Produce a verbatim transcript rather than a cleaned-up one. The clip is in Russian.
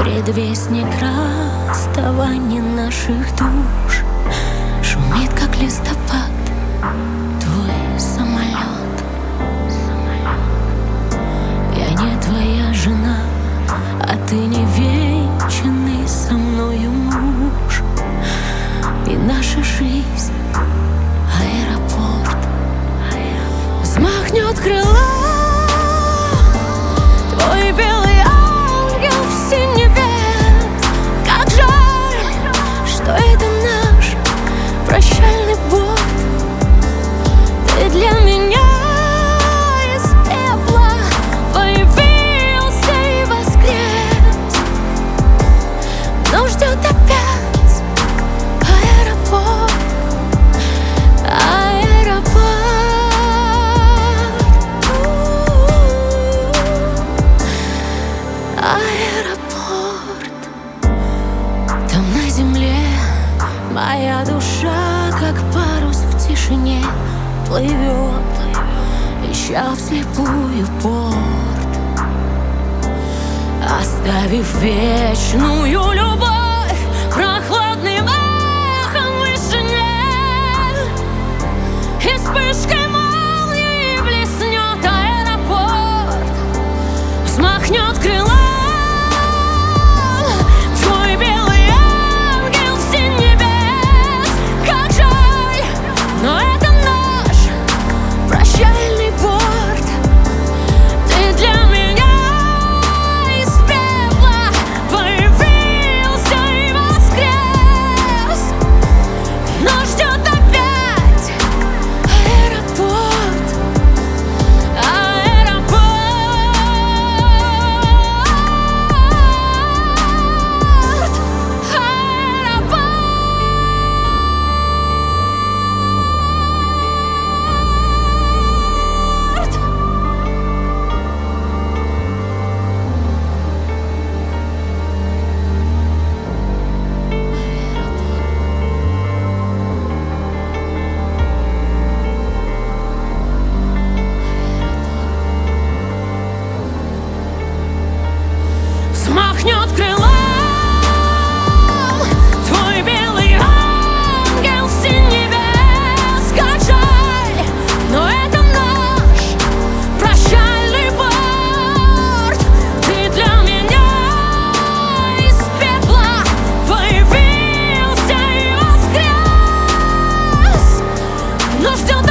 Предвестник расставания наших душ шумит, как листопад, твой самолет. Я не твоя жена, а ты не венчанный со мною муж. И наша жизнь — аэропорт. Взмахнет крыла твой белый ангел в синь небес. Как жаль, что это наш прощальный борт. Ты для меня из пепла появился и воскрес, но ждет опять аэропорт. Аэропорт. Аэропорт. Там на земле моя душа, как парус в тишине, плывет, ища вслепую порт, оставив вечную любовь прохладным эхом в вышине. И вспышкой молнии блеснет аэропорт, взмахнет крыла твой белый ангел в синь небес. Как жаль, но это наш прощальный борт. Ты для меня из пепла появился и воскрес, но ждет опять аэропорт. Аэропорт. Взмахнет крылом твой белый ангел в синь небес. Как жаль, но это наш прощальный борт. Ты для меня из пепла появился и воскрес, но ждет